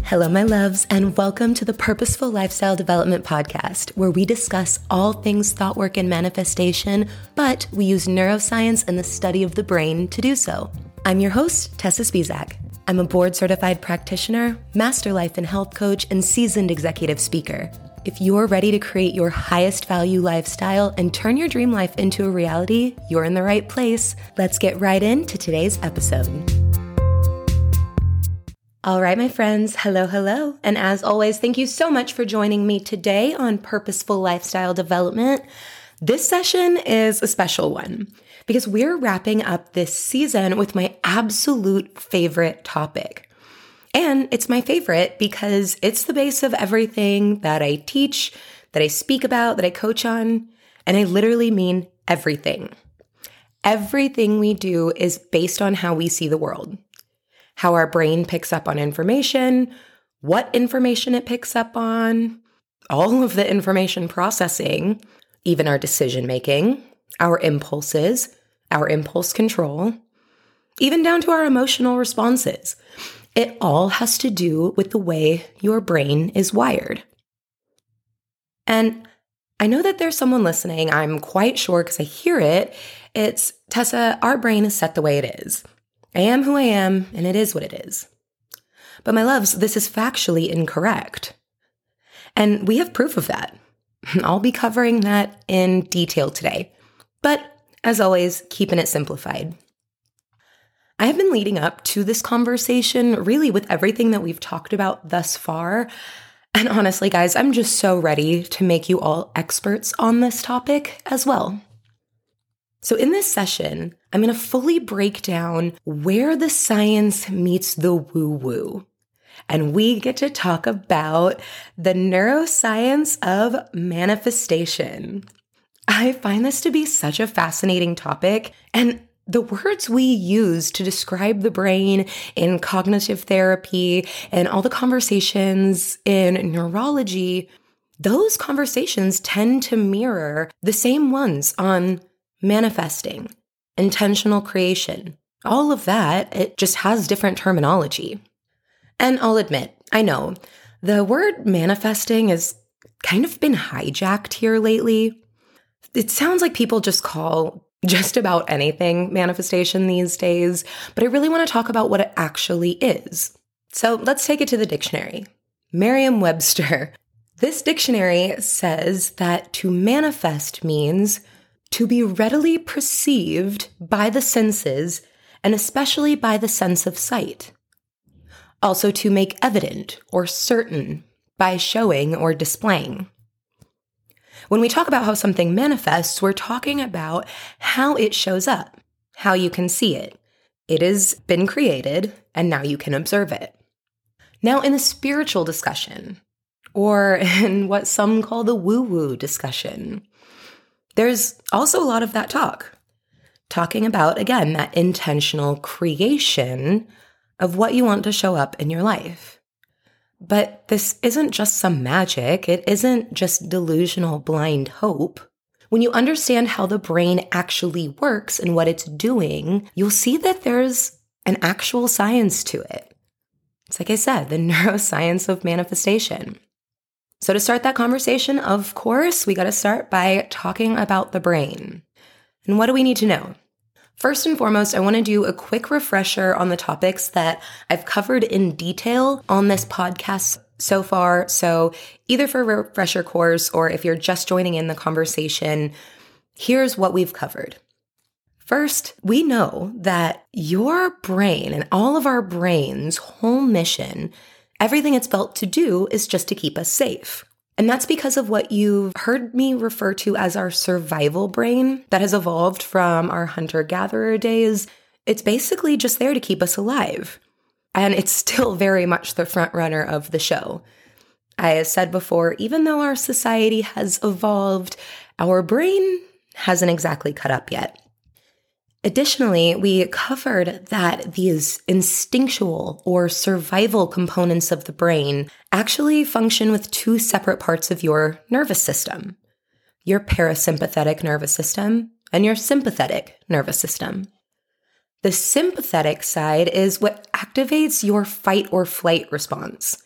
Hello, my loves, and welcome to the Purposeful Lifestyle Development Podcast, where we discuss all things thought work and manifestation, but we use neuroscience and the study of the brain to do so. I'm your host, Tessa Spisak. I'm a board-certified practitioner, master life and health coach, and seasoned executive speaker. If you're ready to create your highest value lifestyle and turn your dream life into a reality, you're in the right place. Let's get right into today's episode. All right, my friends, hello. And as always, thank you so much for joining me today on Purposeful Lifestyle Development. This session is a special one because we're wrapping up this season with my absolute favorite topic. And it's my favorite because it's the base of everything that I teach, that I speak about, that I coach on, and I literally mean everything. Everything we do is based on how we see the world. How our brain picks up on information, what information it picks up on, all of the information processing, even our decision making, our impulses, our impulse control, even down to our emotional responses. It all has to do with the way your brain is wired. And I know that there's someone listening, I'm quite sure because I hear it, it's, Tessa, our brain is set the way it is. I am who I am, and it is what it is. But my loves, this is factually incorrect. And we have proof of that. I'll be covering that in detail today. But as always, keeping it simplified. I have been leading up to this conversation really with everything that we've talked about thus far. And honestly, guys, I'm just so ready to make you all experts on this topic as well. So in this session, I'm going to fully break down where the science meets the woo-woo. And we get to talk about the neuroscience of manifestation. I find this to be such a fascinating topic, and the words we use to describe the brain in cognitive therapy and all the conversations in neurology, those conversations tend to mirror the same ones on manifesting, intentional creation, all of that. It just has different terminology. And I'll admit, I know, the word manifesting has kind of been hijacked here lately. It sounds like people just call just about anything manifestation these days, but I really want to talk about what it actually is. So let's take it to the dictionary. Merriam-Webster. This dictionary says that to manifest means to be readily perceived by the senses, and especially by the sense of sight. Also to make evident or certain by showing or displaying. When we talk about how something manifests, we're talking about how it shows up, how you can see it. It has been created, and now you can observe it. Now, in the spiritual discussion, or in what some call the woo-woo discussion, there's also a lot of that talking about, again, that intentional creation of what you want to show up in your life. But this isn't just some magic. It isn't just delusional blind hope. When you understand how the brain actually works and what it's doing, you'll see that there's an actual science to it. It's like I said, the neuroscience of manifestation. So to start that conversation, of course, we got to start by talking about the brain. And what do we need to know? First and foremost, I want to do a quick refresher on the topics that I've covered in detail on this podcast so far. So either for a refresher course or if you're just joining in the conversation, here's what we've covered. First, we know that your brain and all of our brain's whole mission, everything it's built to do is just to keep us safe. And that's because of what you've heard me refer to as our survival brain that has evolved from our hunter-gatherer days. It's basically just there to keep us alive. And it's still very much the front runner of the show. I said before, even though our society has evolved, our brain hasn't exactly caught up yet. Additionally, we covered that these instinctual or survival components of the brain actually function with two separate parts of your nervous system, your parasympathetic nervous system and your sympathetic nervous system. The sympathetic side is what activates your fight or flight response.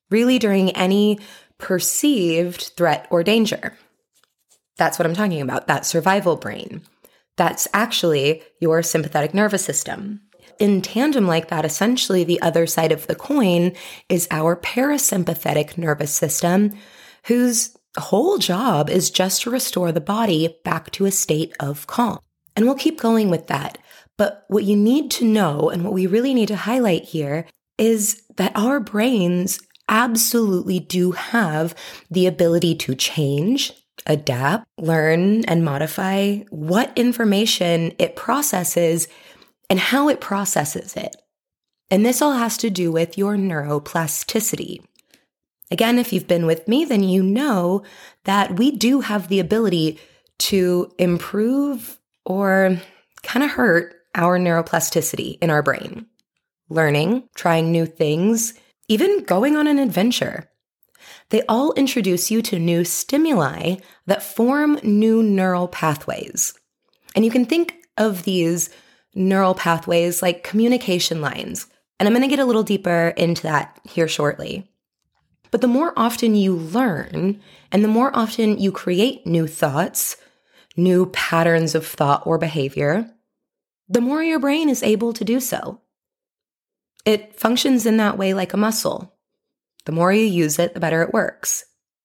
really during any perceived threat or danger. That's what I'm talking about, that survival brain. That's actually your sympathetic nervous system. In tandem like that, essentially the other side of the coin is our parasympathetic nervous system, whose whole job is just to restore the body back to a state of calm. And we'll keep going with that. But what you need to know, and what we really need to highlight here, is that our brains absolutely do have the ability to change, adapt, learn, and modify what information it processes and how it processes it. And this all has to do with your neuroplasticity. Again, if you've been with me, then you know that we do have the ability to improve or kind of hurt our neuroplasticity in our brain. Learning, trying new things, even going on an adventure. They all introduce you to new stimuli that form new neural pathways. And you can think of these neural pathways like communication lines. And I'm going to get a little deeper into that here shortly. But the more often you learn, and the more often you create new thoughts, new patterns of thought or behavior, the more your brain is able to do so. It functions in that way like a muscle. The more you use it, the better it works.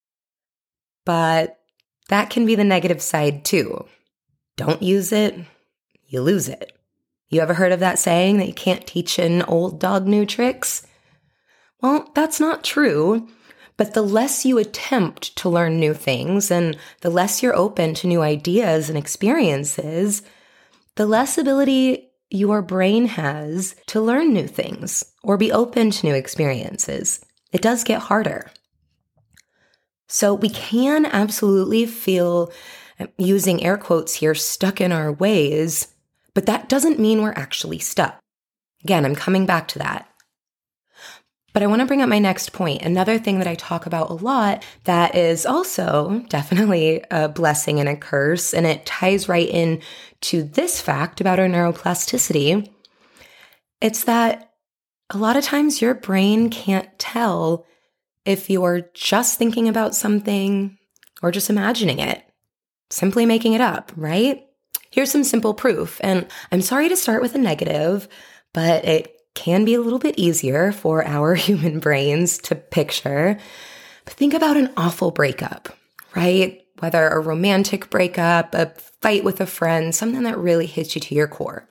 But that can be the negative side too. Don't use it, you lose it. You ever heard of that saying that you can't teach an old dog new tricks? Well, that's not true. But the less you attempt to learn new things and the less you're open to new ideas and experiences, the less ability your brain has to learn new things or be open to new experiences. It does get harder. So we can absolutely feel, using air quotes here, stuck in our ways, but that doesn't mean we're actually stuck. Again, I'm coming back to that. But I want to bring up my next point. Another thing that I talk about a lot that is also definitely a blessing and a curse, and it ties right in to this fact about our neuroplasticity. It's that a lot of times your brain can't tell if you're just thinking about something or just imagining it, simply making it up, right? Here's some simple proof. And I'm sorry to start with a negative, but it can be a little bit easier for our human brains to picture. But think about an awful breakup, right? Whether a romantic breakup, a fight with a friend, something that really hits you to your core.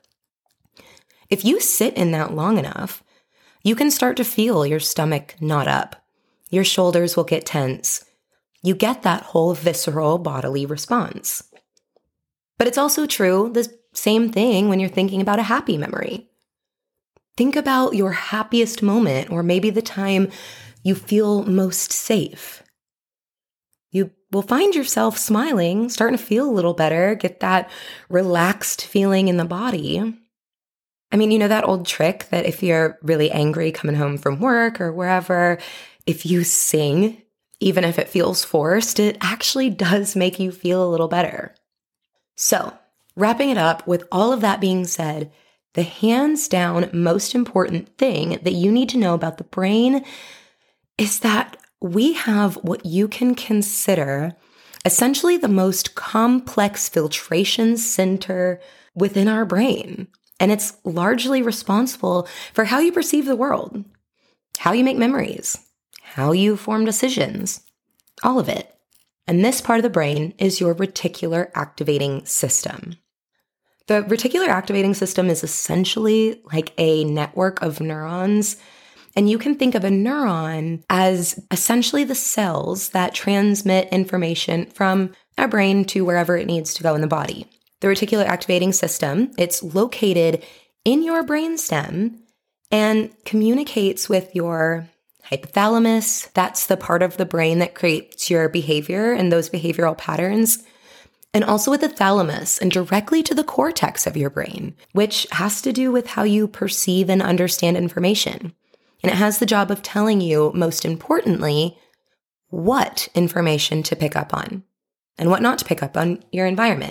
If you sit in that long enough, you can start to feel your stomach knot up. Your shoulders will get tense. You get that whole visceral bodily response. But it's also true, the same thing when you're thinking about a happy memory. Think about your happiest moment, or maybe the time you feel most safe. You will find yourself smiling, starting to feel a little better, get that relaxed feeling in the body. I mean, you know that old trick that if you're really angry coming home from work or wherever, if you sing, even if it feels forced, it actually does make you feel a little better. So, wrapping it up, with all of that being said, the hands down most important thing that you need to know about the brain is that we have what you can consider essentially the most complex filtration center within our brain. And it's largely responsible for how you perceive the world, how you make memories, how you form decisions, all of it. And this part of the brain is your reticular activating system. The reticular activating system is essentially like a network of neurons, and you can think of a neuron as essentially the cells that transmit information from our brain to wherever it needs to go in the body. The reticular activating system, it's located in your brainstem and communicates with your hypothalamus. That's the part of the brain that creates your behavior and those behavioral patterns. And also with the thalamus and directly to the cortex of your brain, which has to do with how you perceive and understand information. And it has the job of telling you, most importantly, what information to pick up on and what not to pick up on your environment.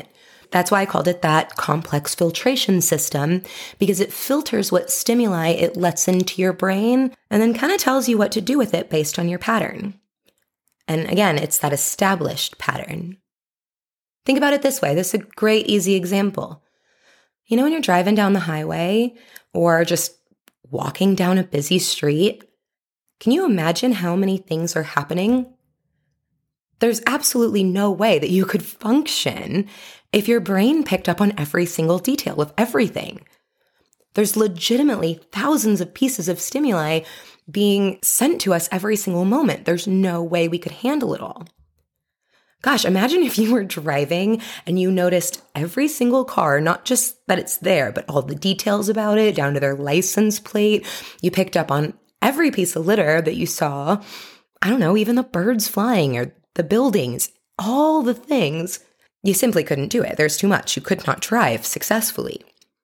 That's why I called it that complex filtration system, because it filters what stimuli it lets into your brain and then kind of tells you what to do with it based on your pattern. And again, it's that established pattern. Think about it this way. This is a great, easy example. You know, when you're driving down the highway or just walking down a busy street, can you imagine how many things are happening? There's absolutely no way that you could function if your brain picked up on every single detail of everything. There's legitimately thousands of pieces of stimuli being sent to us every single moment. There's no way we could handle it all. Gosh, imagine if you were driving and you noticed every single car, not just that it's there, but all the details about it, down to their license plate. You picked up on every piece of litter that you saw. I don't know, even the birds flying or the buildings, all the things. You simply couldn't do it. There's too much. You could not drive successfully.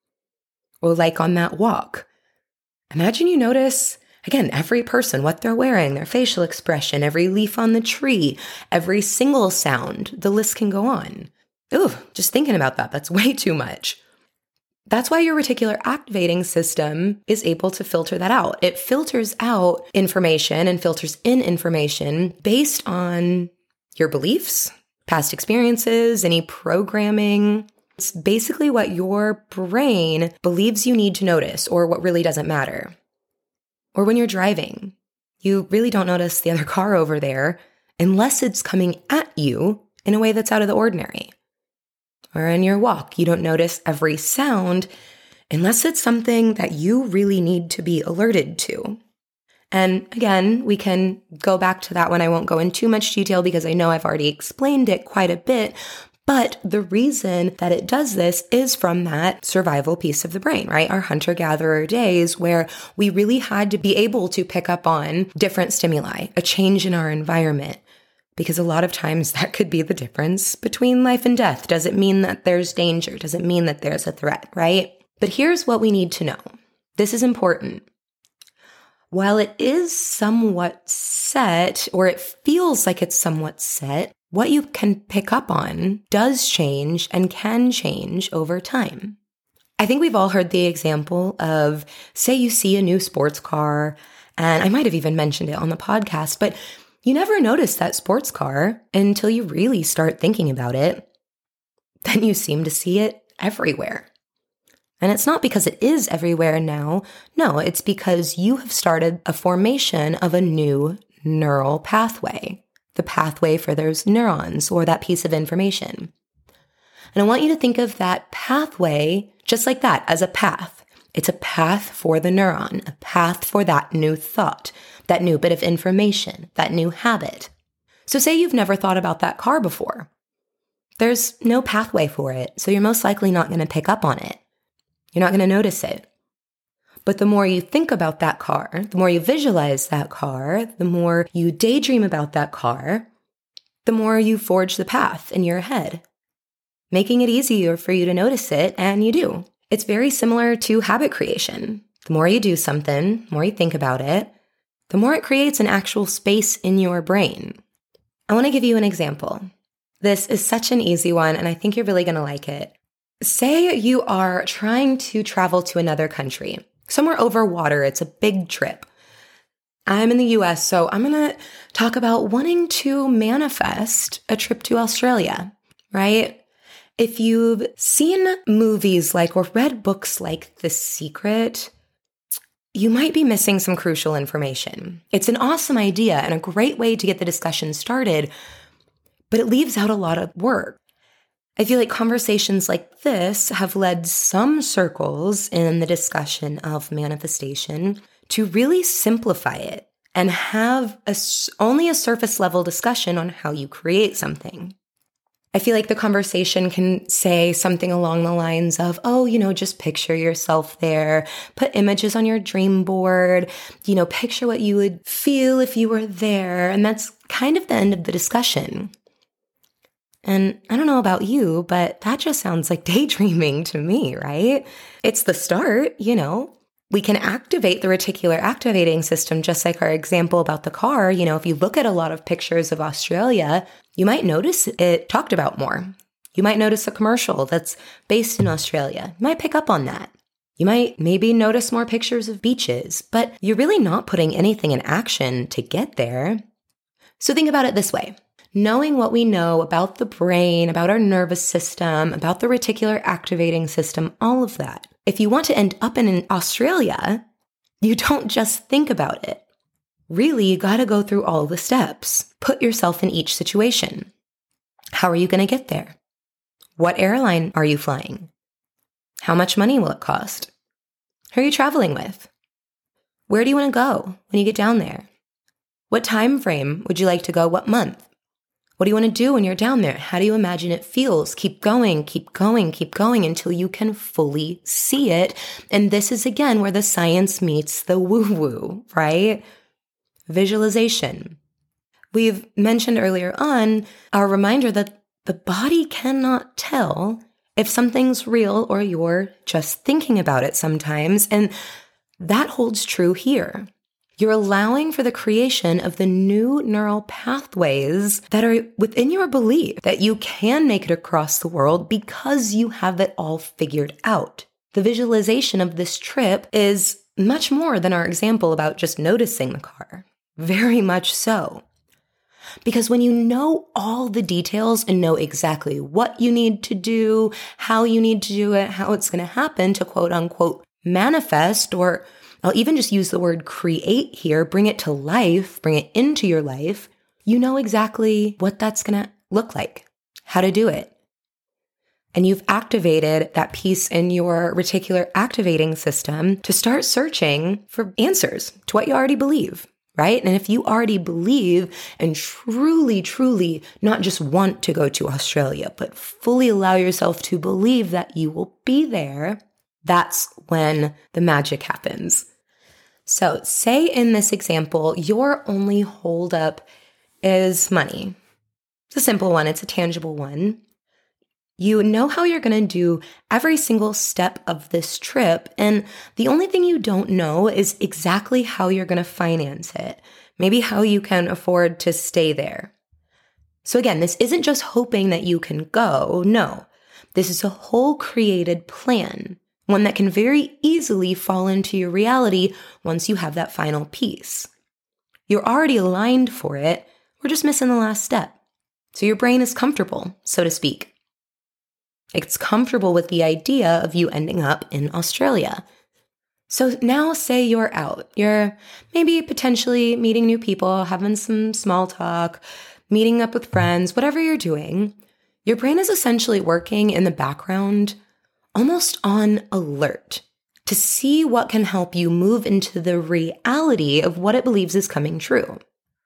Or like on that walk. Imagine you notice, again, every person, what they're wearing, their facial expression, every leaf on the tree, every single sound. The list can go on. Ooh, just thinking about that, that's way too much. That's why your reticular activating system is able to filter that out. It filters out information and filters in information based on your beliefs, past experiences, any programming. It's basically what your brain believes you need to notice or what really doesn't matter. Or when you're driving, you really don't notice the other car over there unless it's coming at you in a way that's out of the ordinary. Or in your walk, you don't notice every sound unless it's something that you really need to be alerted to. And again, we can go back to that one. I won't go in too much detail because I know I've already explained it quite a bit. But the reason that it does this is from that survival piece of the brain, right? Our hunter-gatherer days where we really had to be able to pick up on different stimuli, a change in our environment. Because a lot of times that could be the difference between life and death. Does it mean that there's danger? Does it mean that there's a threat, right? But here's what we need to know. This is important. While it is somewhat set, or it feels like it's somewhat set, what you can pick up on does change and can change over time. I think we've all heard the example of, say you see a new sports car, and I might have even mentioned it on the podcast, but you never notice that sports car until you really start thinking about it. Then you seem to see it everywhere. And it's not because it is everywhere now. No, it's because you have started a formation of a new neural pathway, the pathway for those neurons or that piece of information. And I want you to think of that pathway just like that, as a path. It's a path for the neuron, a path for that new thought, that new bit of information, that new habit. So say you've never thought about that car before. There's no pathway for it, so you're most likely not going to pick up on it. You're not going to notice it. But the more you think about that car, the more you visualize that car, the more you daydream about that car, the more you forge the path in your head, making it easier for you to notice it, and you do. It's very similar to habit creation. The more you do something, the more you think about it, the more it creates an actual space in your brain. I want to give you an example. This is such an easy one, and I think you're really going to like it. Say you are trying to travel to another country, somewhere over water. It's a big trip. I'm in the US, so I'm going to talk about wanting to manifest a trip to Australia, right? If you've seen movies like or read books like The Secret, you might be missing some crucial information. It's an awesome idea and a great way to get the discussion started, but it leaves out a lot of work. I feel like conversations like this have led some circles in the discussion of manifestation to really simplify it and have only a surface level discussion on how you create something. I feel like the conversation can say something along the lines of, oh, just picture yourself there, put images on your dream board, picture what you would feel if you were there. And that's kind of the end of the discussion. And I don't know about you, but that just sounds like daydreaming to me, right? It's the start, We can activate the reticular activating system, just like our example about the car. If you look at a lot of pictures of Australia, you might notice it talked about more. You might notice a commercial that's based in Australia. You might pick up on that. You might maybe notice more pictures of beaches, but you're really not putting anything in action to get there. So think about it this way. Knowing what we know about the brain, about our nervous system, about the reticular activating system, all of that. If you want to end up in Australia, you don't just think about it. Really, you got to go through all the steps. Put yourself in each situation. How are you going to get there? What airline are you flying? How much money will it cost? Who are you traveling with? Where do you want to go when you get down there? What time frame would you like to go? What month? What do you want to do when you're down there? How do you imagine it feels? Keep going, keep going, keep going until you can fully see it. And this is again where the science meets the woo-woo, right? Visualization. We've mentioned earlier on our reminder that the body cannot tell if something's real or you're just thinking about it sometimes. And that holds true here. You're allowing for the creation of the new neural pathways that are within your belief that you can make it across the world because you have it all figured out. The visualization of this trip is much more than our example about just noticing the car. Very much so. Because when you know all the details and know exactly what you need to do, how you need to do it, how it's going to happen to quote unquote manifest, or I'll even just use the word create here, bring it to life, bring it into your life, you know exactly what that's going to look like, how to do it. And you've activated that piece in your reticular activating system to start searching for answers to what you already believe. Right? And if you already believe and truly, truly not just want to go to Australia, but fully allow yourself to believe that you will be there, that's when the magic happens. So say in this example, your only holdup is money. It's a simple one. It's a tangible one. You know how you're going to do every single step of this trip, and the only thing you don't know is exactly how you're going to finance it, maybe how you can afford to stay there. So again, this isn't just hoping that you can go. No, this is a whole created plan, one that can very easily fall into your reality once you have that final piece. You're already aligned for it. We're just missing the last step. So your brain is comfortable, so to speak. It's comfortable with the idea of you ending up in Australia. So now say you're out. You're maybe potentially meeting new people, having some small talk, meeting up with friends, whatever you're doing. Your brain is essentially working in the background, almost on alert, to see what can help you move into the reality of what it believes is coming true.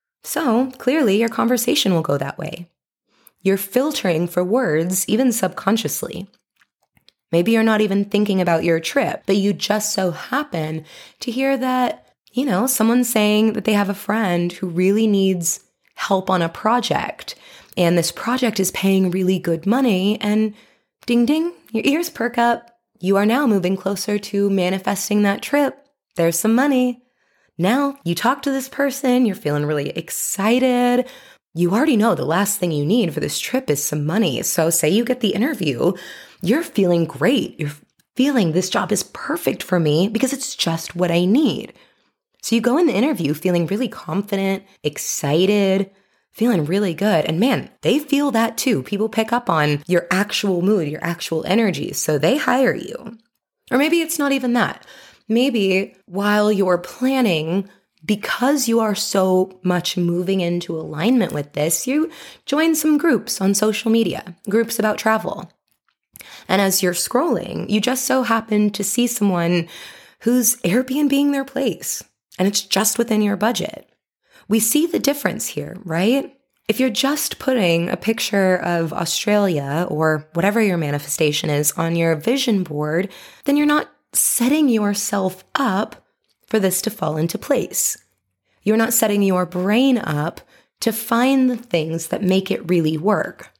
So clearly your conversation will go that way. You're filtering for words, even subconsciously. Maybe you're not even thinking about your trip, but you just so happen to hear that, someone's saying that they have a friend who really needs help on a project, and this project is paying really good money, and ding, ding, your ears perk up. You are now moving closer to manifesting that trip. There's some money. Now you talk to this person, you're feeling really excited. You already know the last thing you need for this trip is some money. So say you get the interview, you're feeling great. You're feeling this job is perfect for me because it's just what I need. So you go in the interview feeling really confident, excited, feeling really good. And man, they feel that too. People pick up on your actual mood, your actual energy. So they hire you. Or maybe it's not even that. Maybe while you're planning, because you are so much moving into alignment with this, you join some groups on social media, groups about travel. And as you're scrolling, you just so happen to see someone who's Airbnb-ing their place, and it's just within your budget. We see the difference here, right? If you're just putting a picture of Australia or whatever your manifestation is on your vision board, then you're not setting yourself up for this to fall into place. You're not setting your brain up to find the things that make it really work.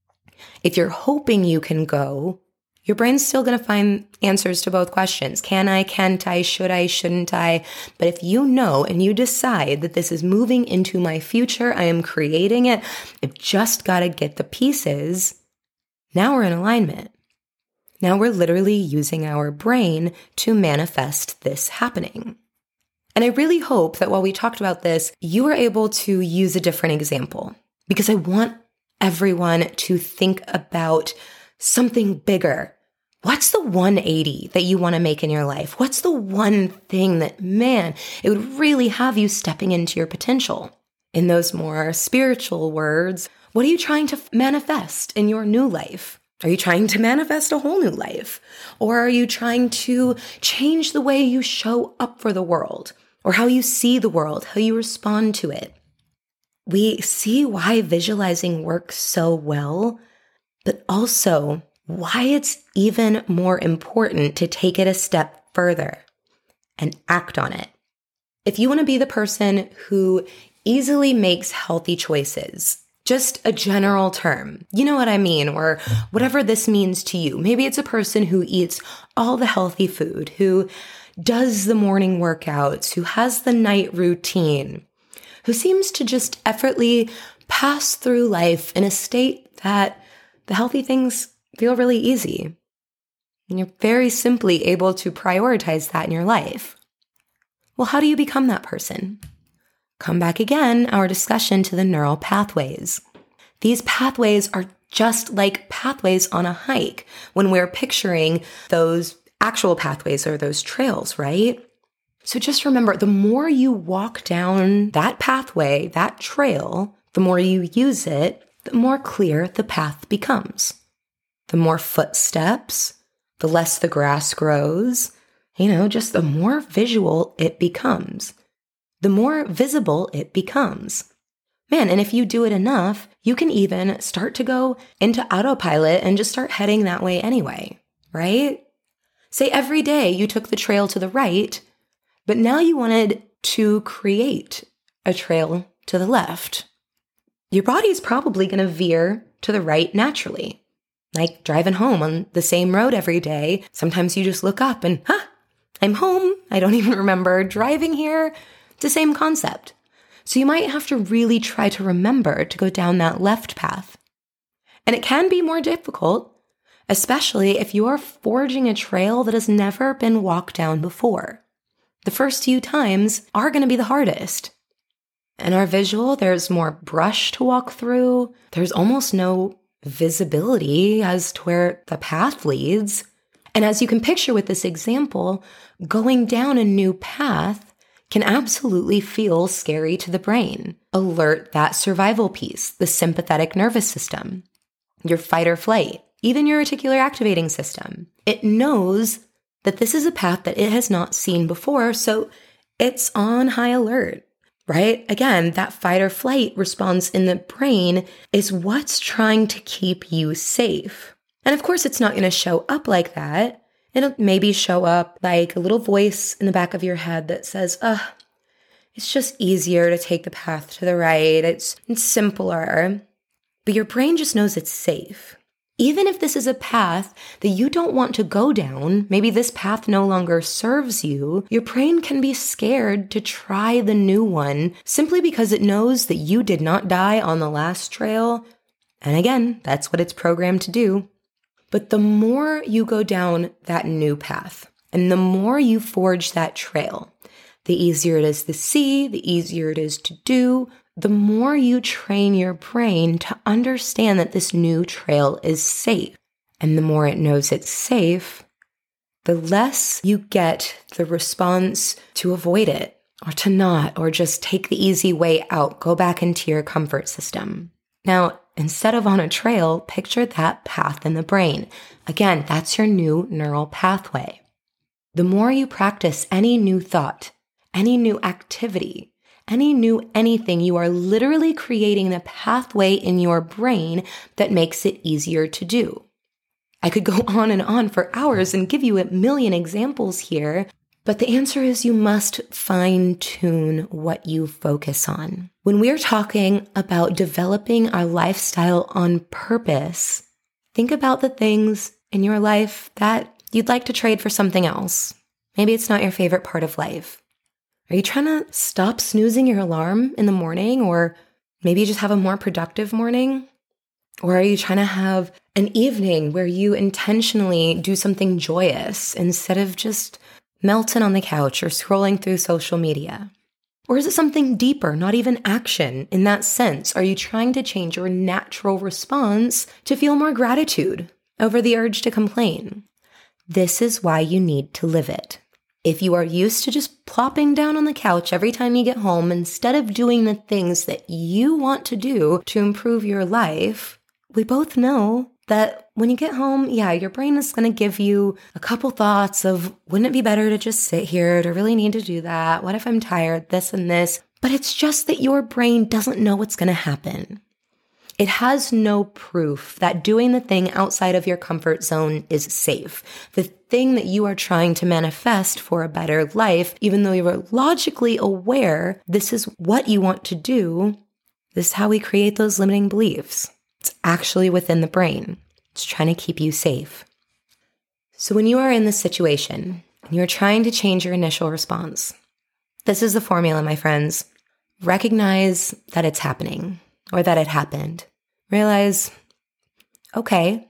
If you're hoping you can go, your brain's still going to find answers to both questions. Can I, can't I, should I, shouldn't I? But if you know and you decide that this is moving into my future, I am creating it, I've just got to get the pieces, Now we're in alignment. Now we're literally using our brain to manifest this happening. And I really hope that while we talked about this, you were able to use a different example, because I want everyone to think about something bigger. What's the 180 that you want to make in your life? What's the one thing that, man, it would really have you stepping into your potential? In those more spiritual words, what are you trying to manifest in your new life? Are you trying to manifest a whole new life? Or are you trying to change the way you show up for the world, or how you see the world, how you respond to it? We see why visualizing works so well, but also why it's even more important to take it a step further and act on it. If you want to be the person who easily makes healthy choices, just a general term, you know what I mean, or whatever this means to you. Maybe it's a person who eats all the healthy food, who does the morning workouts, who has the night routine, who seems to just effortlessly pass through life in a state that the healthy things feel really easy. And you're very simply able to prioritize that in your life. Well, how do you become that person? Come back again, our discussion to the neural pathways. These pathways are just like pathways on a hike when we're picturing those actual pathways or those trails, right? So just remember, the more you walk down that pathway, that trail, the more you use it, the more clear the path becomes. The more footsteps, the less the grass grows, just the more visual it becomes. The more visible it becomes. Man, and if you do it enough, you can even start to go into autopilot and just start heading that way anyway, right? Say every day you took the trail to the right, but now you wanted to create a trail to the left. Your body's probably going to veer to the right naturally. Like driving home on the same road every day. Sometimes you just look up and, I'm home. I don't even remember driving here. It's the same concept. So you might have to really try to remember to go down that left path. And it can be more difficult, especially if you are forging a trail that has never been walked down before. The first few times are going to be the hardest. In our visual, there's more brush to walk through. There's almost no visibility as to where the path leads. And as you can picture with this example, going down a new path can absolutely feel scary to the brain. Alert that survival piece, the sympathetic nervous system, your fight or flight, even your reticular activating system. It knows that this is a path that it has not seen before, so it's on high alert. Right? Again, that fight or flight response in the brain is what's trying to keep you safe. And of course, it's not going to show up like that. It'll maybe show up like a little voice in the back of your head that says, it's just easier to take the path to the right. It's simpler. But your brain just knows it's safe. Even if this is a path that you don't want to go down, maybe this path no longer serves you, your brain can be scared to try the new one simply because it knows that you did not die on the last trail. And again, that's what it's programmed to do. But the more you go down that new path and the more you forge that trail, the easier it is to see, the easier it is to do, the more you train your brain to understand that this new trail is safe. And the more it knows it's safe, the less you get the response to avoid it or to not, or just take the easy way out, go back into your comfort system. Now, instead of on a trail, picture that path in the brain. Again, that's your new neural pathway. The more you practice any new thought, any new activity, any new anything, you are literally creating the pathway in your brain that makes it easier to do. I could go on and on for hours and give you a million examples here, but the answer is you must fine-tune what you focus on. When we're talking about developing our lifestyle on purpose, think about the things in your life that you'd like to trade for something else. Maybe it's not your favorite part of life. Are you trying to stop snoozing your alarm in the morning, or maybe you just have a more productive morning? Or are you trying to have an evening where you intentionally do something joyous instead of just melting on the couch or scrolling through social media? Or is it something deeper, not even action in that sense? Are you trying to change your natural response to feel more gratitude over the urge to complain? This is why you need to live it. If you are used to just plopping down on the couch every time you get home instead of doing the things that you want to do to improve your life, we both know that when you get home, your brain is going to give you a couple thoughts of, wouldn't it be better to just sit here? Do I really need to do that? What if I'm tired? This and this. But it's just that your brain doesn't know what's going to happen. It has no proof that doing the thing outside of your comfort zone is safe. The thing that you are trying to manifest for a better life, even though you're logically aware this is what you want to do, this is how we create those limiting beliefs. It's actually within the brain. It's trying to keep you safe. So when you are in this situation and you're trying to change your initial response, this is the formula, my friends. Recognize that it's happening or that it happened. Realize, okay,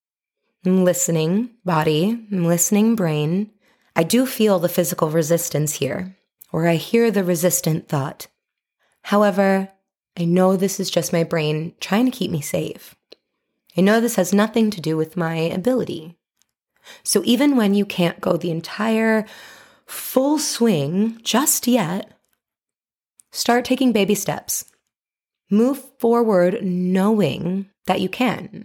I'm listening, body, I'm listening, brain. I do feel the physical resistance here, or I hear the resistant thought. However, I know this is just my brain trying to keep me safe. I know this has nothing to do with my ability. So even when you can't go the entire full swing just yet, start taking baby steps. Move forward knowing that you can.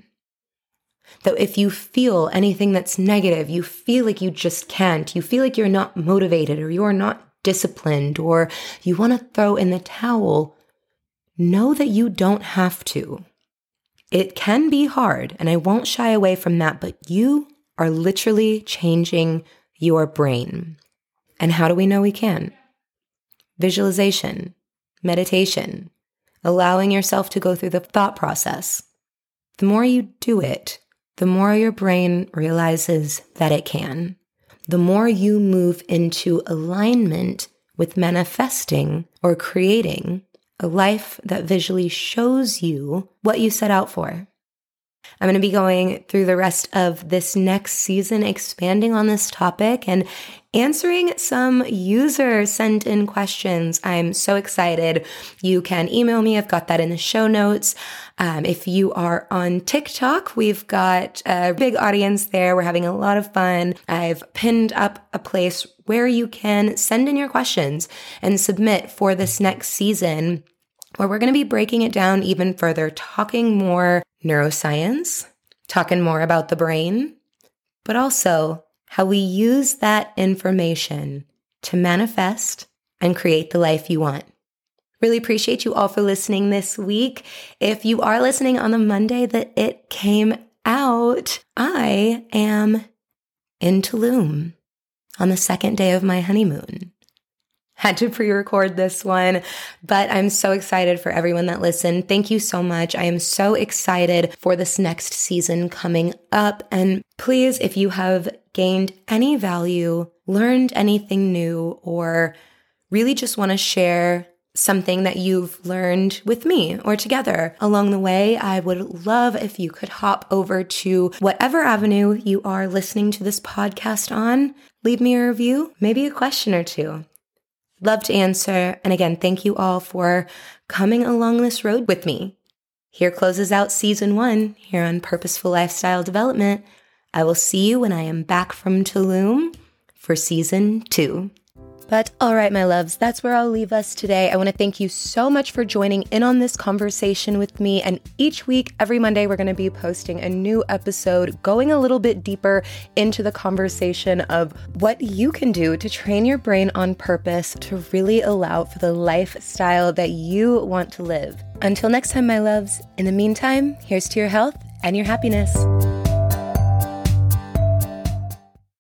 That if you feel anything that's negative, you feel like you just can't, you feel like you're not motivated or you're not disciplined or you want to throw in the towel, know that you don't have to. It can be hard, and I won't shy away from that, but you are literally changing your brain. And how do we know we can? Visualization, meditation, allowing yourself to go through the thought process. The more you do it, the more your brain realizes that it can. The more you move into alignment with manifesting or creating a life that visually shows you what you set out for. I'm going to be going through the rest of this next season, expanding on this topic and answering some user sent in questions. I'm so excited. You can email me. I've got that in the show notes. If you are on TikTok, we've got a big audience there. We're having a lot of fun. I've pinned up a place where you can send in your questions and submit for this next season, where we're going to be breaking it down even further, talking more neuroscience, talking more about the brain, but also how we use that information to manifest and create the life you want. Really appreciate you all for listening this week. If you are listening on the Monday that it came out, I am in Tulum on the second day of my honeymoon. Had to pre-record this one, but I'm so excited for everyone that listened. Thank you so much. I am so excited for this next season coming up. And please, if you have gained any value, learned anything new, or really just want to share something that you've learned with me or together along the way, I would love if you could hop over to whatever avenue you are listening to this podcast on. Leave me a review, maybe a question or two. Love to answer. And again, thank you all for coming along this road with me. Here closes out season 1 here on Purposeful Lifestyle Development. I will see you when I am back from Tulum for season 2. But all right, my loves, that's where I'll leave us today. I want to thank you so much for joining in on this conversation with me. And each week, every Monday, we're going to be posting a new episode, going a little bit deeper into the conversation of what you can do to train your brain on purpose to really allow for the lifestyle that you want to live. Until next time, my loves, in the meantime, here's to your health and your happiness.